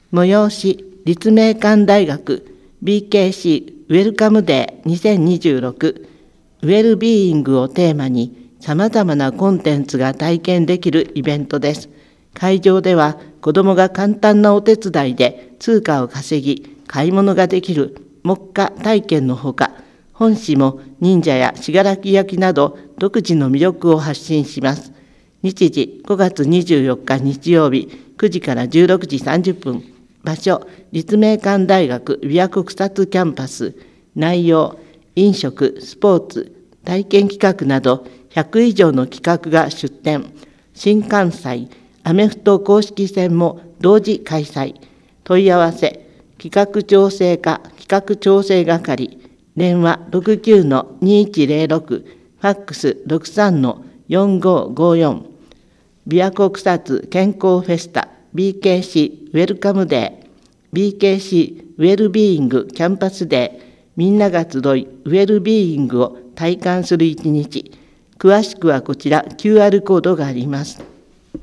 催し、立命館大学 BKC ウェルカムデー2026ウェルビーイングをテーマにさまざまなコンテンツが体験できるイベントです。会場では子どもが簡単なお手伝いで通貨を稼ぎ、買い物ができる木火体験のほか、本市も忍者や信楽焼など独自の魅力を発信します。日時5月24日日曜日9時から16時30分。場所、立命館大学琵琶湖草津キャンパス。内容、飲食、スポーツ、体験企画など100以上の企画が出展。新関西、アメフト公式戦も同時開催。問い合わせ、企画調整課企画調整係、電話 69-2106、ファックス 63-4554、琵琶湖草津健康フェスタ BKC ウェルカムデー、BKC ウェルビーイングキャンパスデー、みんなが集いウェルビーイングを体感する一日。詳しくはこちら QR コードがあります。